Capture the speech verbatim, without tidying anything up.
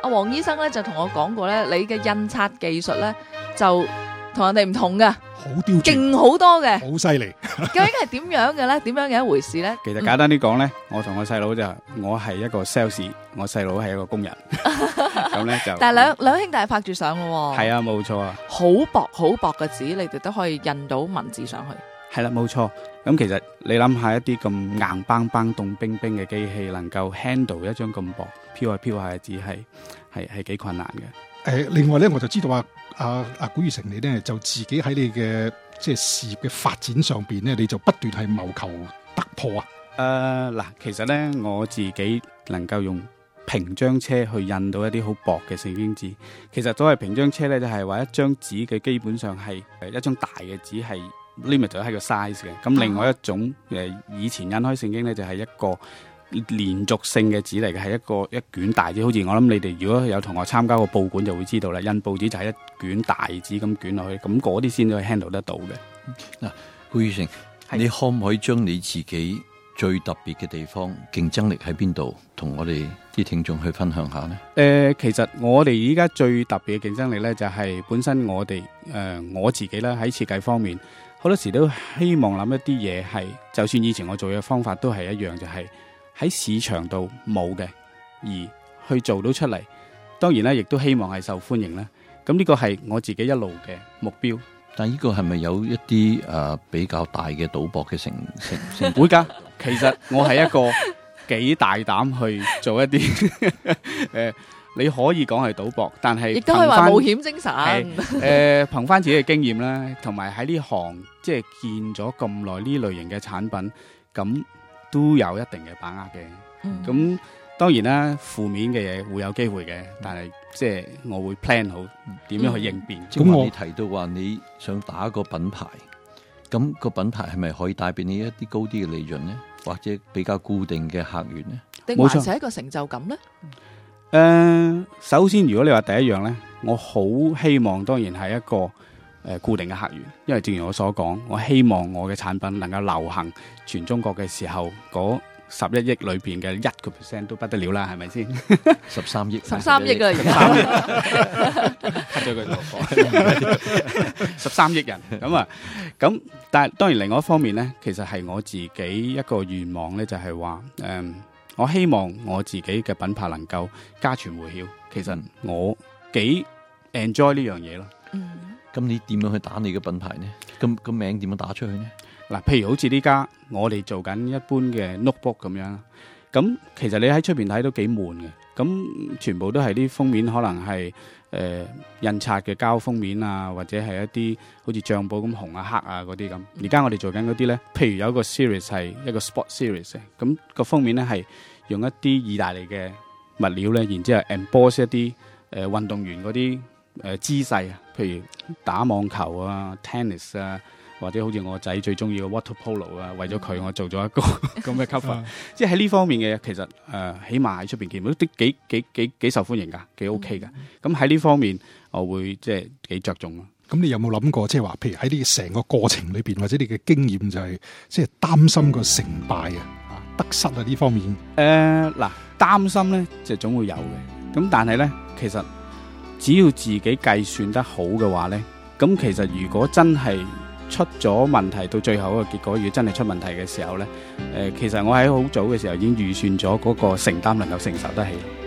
阿黃醫生咧就同我講過咧，你嘅印刷技術咧就同人哋唔同嘅， 好刁鑽， 勁好多嘅， 好犀利。 究竟係點樣嘅咧？點樣嘅一回事咧？ 其實簡單啲講咧，我同我細佬就我係一個 sales， 我細佬係一個工人，咁咧就但係兩兩兄弟係拍住相嘅喎， 係啊，冇錯啊， 好薄好薄嘅紙，你哋都可以印到文字上去。 係啦，冇錯。咁其實你諗下一啲咁硬邦邦、凍冰冰嘅機器，能夠 handle 一張咁薄飄下飄下嘅紙，係係係幾困難嘅。 誒，另外咧，我就知道啊，阿阿古月成你咧就自己喺你嘅即係事業嘅發展上邊咧，你就不斷係謀求突破啊。 誒嗱、呃，其實咧我自己能夠用平張車去印到一啲好薄嘅聖經紙，其實所謂平張車咧就係話一張紙嘅基本上係誒一張大嘅紙係 limit 咗喺個 size 嘅。咁另外一種誒以前印開聖經咧就係一個連續性嘅紙嚟嘅，係一個一卷大紙，好似我諗你哋如果有同學參加過報館就會知道啦，印報紙就係一卷大紙咁捲落去，咁嗰啲先可以 handle 得到嘅。 嗱，顧宇成，你可唔可以將你自己最特別嘅地方、競爭力喺邊度，同我哋啲聽眾去分享下呢？ 誒、呃，其實我哋依家最特別嘅競爭力咧，就係本身我哋誒、呃、我自己啦，喺設計方面，好多時都希望諗一啲嘢係，就算以前我做嘅方法都係一樣，就係、是。喺市場度冇嘅，而去做到出嚟，當然啦，亦都希望係受歡迎啦。咁呢個係我自己一路嘅目標。 但係呢個係咪有一啲誒、呃、比較大嘅賭博嘅成成成？ 會㗎，其實我係一個幾大膽去做一啲誒、呃，你可以講係賭博，但係亦都可以話冒險精神。 誒、呃，憑翻自己嘅經驗啦，同埋喺呢行即係見咗咁耐呢類型嘅產品，咁。都有一定嘅把握嘅，咁、嗯、當然啦，負面嘅嘢會有機會嘅，但係即係我會 plan 好點樣去應變。 咁、嗯、你提到話你想打一個品牌，咁個品牌係咪可以帶俾你一啲高啲嘅利潤呢？或者比較固定嘅客源呢？ 定還是一個成就感呢？ 誒、呃，首先如果你話第一樣呢，我好希望當然係一個。誒固定嘅客源，因為正如我所講，我希望我嘅產品能夠流行全中國嘅時候，嗰十一億裏邊嘅一個 percent 都不得了啦，係咪先？ 十三億， 十三億啊！而家 cut 咗佢落課，十三億人咁啊！咁但係當然另外一方面咧，其實係我自己一個願望咧，就係話誒，我希望我自己嘅品牌能夠家傳戶曉。其實我幾 enjoy 呢樣嘢咯。 嗯。 咁你點樣去打你嘅品牌呢？咁個名點樣打出去呢？ 嗱，譬如好似呢家我哋做緊一般嘅 notebook 咁樣，咁其實你喺出邊睇都幾悶嘅，咁全部都係啲封面可能係誒、呃、印刷嘅膠封面啊，或者係一啲好似帳簿咁紅啊黑啊嗰啲咁。而家我哋做緊嗰啲咧，譬如有一個 series 係一個 sport series 嘅，咁個封面咧係用一啲意大利嘅物料咧，然之後 emboss 一啲誒、呃、運動員嗰啲。誒、呃、姿勢啊，譬如打網球啊、tennis 啊，或者好似我仔最中意嘅 water polo 啊，為咗佢我做咗一個咁嘅 cover，即係喺呢方面嘅其實誒、呃，起碼喺出邊見到都幾幾幾幾受歡迎㗎，幾 OK 㗎。咁喺呢方面，我會即係幾着重咯。 咁你有冇諗過，即係話，譬如喺呢成個過程裏邊，或者你嘅經驗就係即係擔心個成敗啊、得失啊呢方面？誒、 呃、嗱，擔心咧就總會有嘅。咁但係咧，其實只要自己計算得好嘅話呢，咁其實如果真係出咗問題，到最後一個結果，如果真係出問題嘅時候呢，誒、呃，其實我喺好早嘅時候已經預算咗嗰個承擔能夠承受得起。